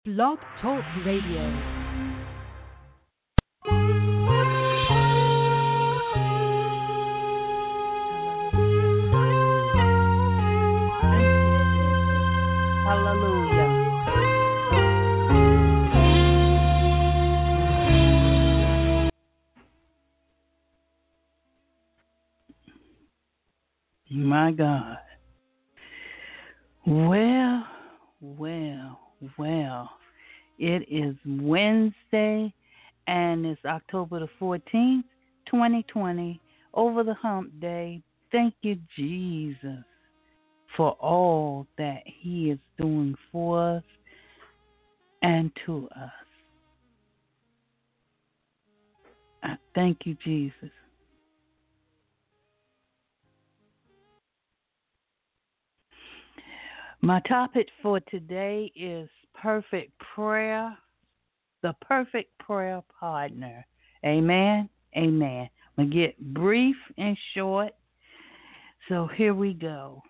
Blog Talk Radio. Hallelujah. My God. Well, well, well. It is Wednesday, and it's October the 14th, 2020, over the hump day. Thank you, Jesus, for all that He is doing for us and to us. I thank you, Jesus. My topic for today is perfect prayer, the perfect prayer partner. Amen. Amen. I'm going to get brief and short. So here we go.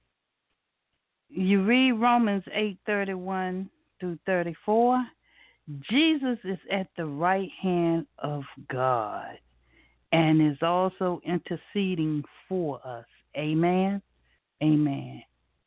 You read Romans 8:31 through 34. Jesus is at the right hand of God and is also interceding for us. Amen. Amen.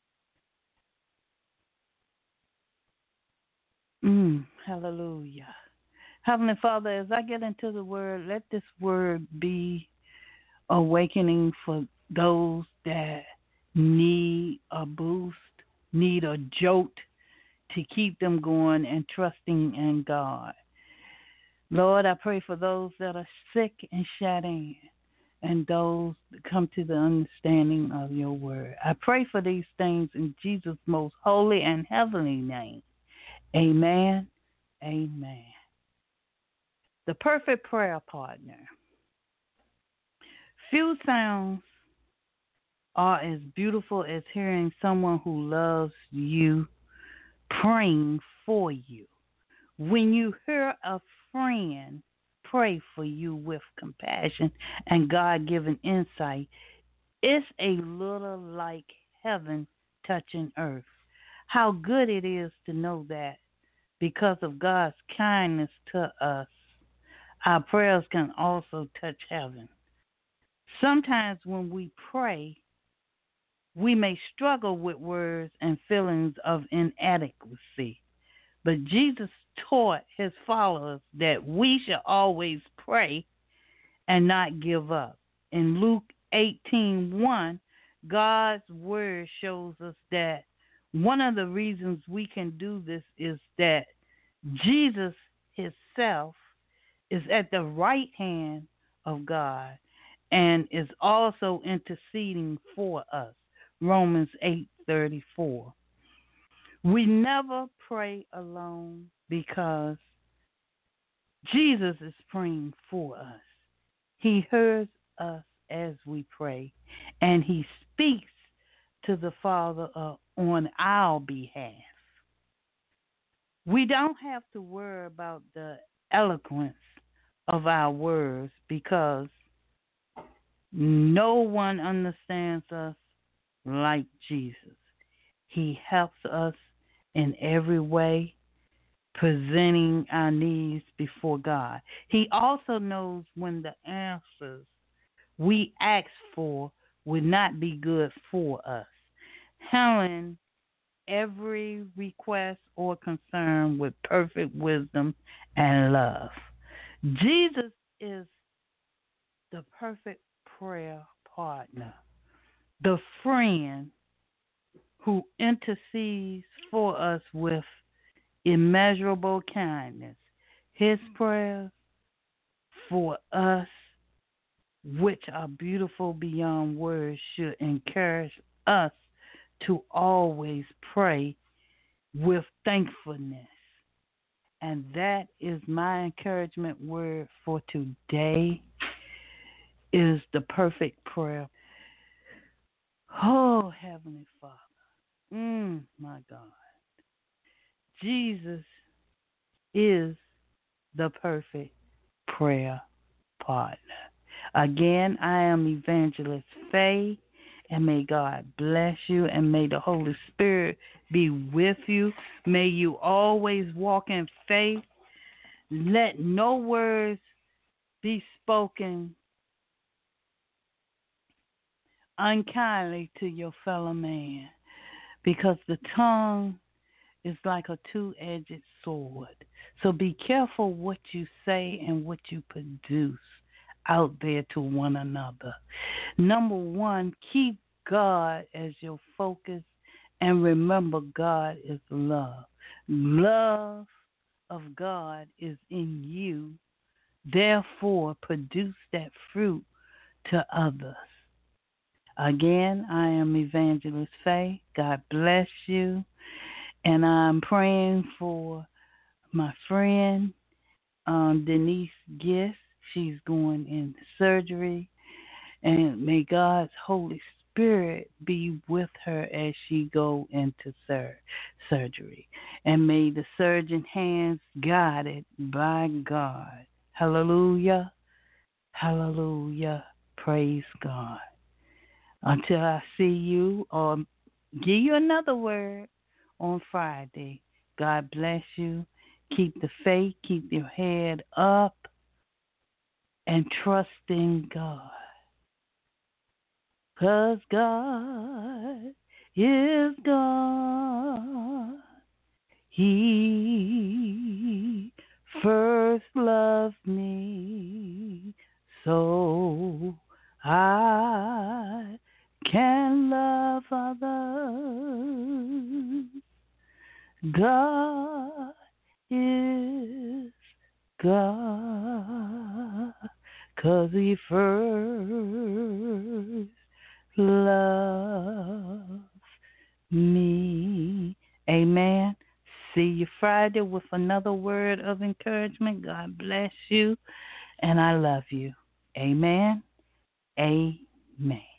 Hallelujah. Heavenly Father, as I get into the word, let this word be awakening for those that need a boost, need a jolt to keep them going and trusting in God. Lord, I pray for those that are sick and shut in and those that come to the understanding of your word. I pray for these things in Jesus' most holy and heavenly name. Amen. Amen. The perfect prayer partner. Few sounds are as beautiful as hearing someone who loves you praying for you. When you hear a friend pray for you with compassion and God-given insight, it's a little like heaven touching earth. How good it is to know that because of God's kindness to us, our prayers can also touch heaven. Sometimes when we pray, we may struggle with words and feelings of inadequacy, but Jesus taught his followers that we should always pray and not give up. In Luke 18:1, God's word shows us that one of the reasons we can do this is that Jesus himself is at the right hand of God and is also interceding for us. Romans 8:34. We never pray alone because Jesus is praying for us. He hears us as we pray, and he speaks to the Father on our behalf. We don't have to worry about the eloquence of our words because no one understands us like Jesus. He helps us in every way, presenting our needs before God. He also knows when the answers we ask for would not be good for us, handling every request or concern with perfect wisdom and love. Jesus is the perfect prayer partner, the friend who intercedes for us with immeasurable kindness. His prayers for us, which are beautiful beyond words, should encourage us to always pray with thankfulness. And that is my encouragement word for today is the perfect prayer. Oh, Heavenly Father. My God. Jesus is the perfect prayer partner. Again, I am Evangelist Faye, And may God bless you, and may the Holy Spirit be with you. May you always walk in faith. Let no words be spoken unkindly to your fellow man, because the tongue is like a two-edged sword. So be careful what you say and what you produce out there to one another. Number one, keep God as your focus, and remember God is love. Love of God is in you. Therefore, produce that fruit to others. Again, I am Evangelist Faye. God bless you. And I'm praying for my friend Denise Gist. She's going into surgery. And may God's Holy Spirit be with her as she go into surgery. And may the surgeon hands guided by God. Hallelujah. Hallelujah. Praise God. Until I see you or give you another word on Friday, God bless you. Keep the faith, keep your head up, and trust in God. 'Cause God is God. He first loved me, so I can love others. God is God, 'cause He first loved me. Amen. See you Friday with another word of encouragement. God bless you, and I love you. Amen. Amen.